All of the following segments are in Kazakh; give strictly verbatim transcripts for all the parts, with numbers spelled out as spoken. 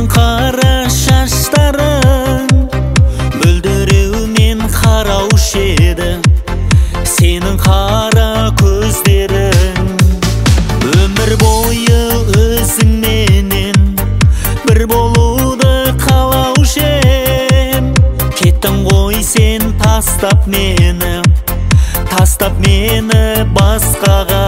Senin kara şaşların mөлдіреумен қараушы еді. Senin kara көздерің өмір бойы өзіңменен бір болуды қалаушы ем. Кеттің ғой сен тастап мені, тастап мені басқаға.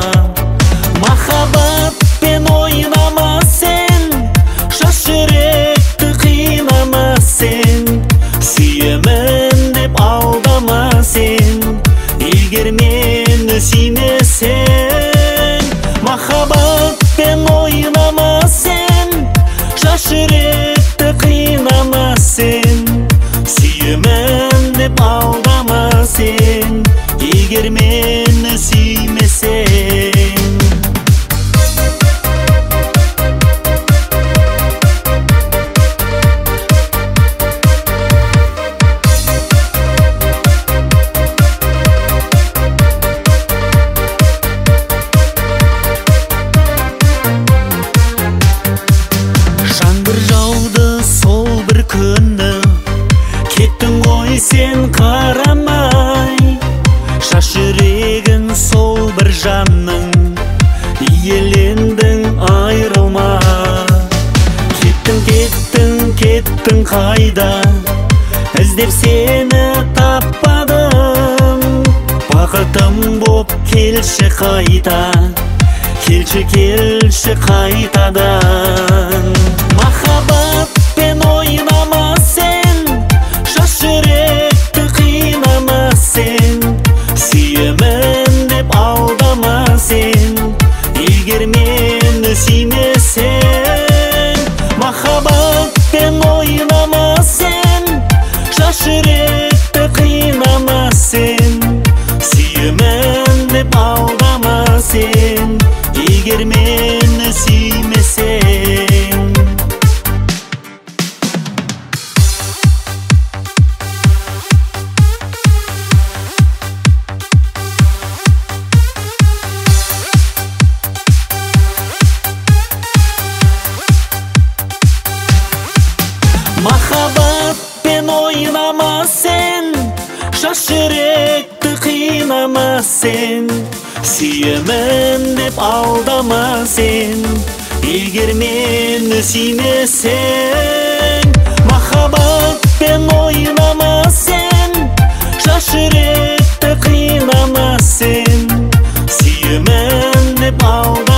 Махаббатпен ойнама сен, жас жүректі қинама сен. Сүйемін деп алдама сен, егер мені сүймесең. Махаббатпен ойнама сен, жас жүректі қинама сен. Сүйемін деп алдама сен, егер мені сүймесең. Жаңбыр жауды сол бір күні, кеттің ғой сен қарамай. Шаш жүрегін сол бір жанның, иелендің айрылма. Кеттің, кеттің, кеттің қайда, іздеп сені таппадым. Бақытым боп келші қайта, келші, келші қайтадан. Махаббатпен ойнама сен, жас жүректі қинама сен. Сүйемін деп алдама сен, егер мені сүймесең. Махаббатпен ойнама сен, жас жүректі қинама сен. Сүйемін деп алдама сен, егер мені сүймесең. Махаббатпен ойнама сен, жас жүректі қинама сен. Сүйемін деп алдама сен, егер мені сүймесең. Махаббатпен ойнама сен, жас жүректі қинама сен. Сүйемін деп алдама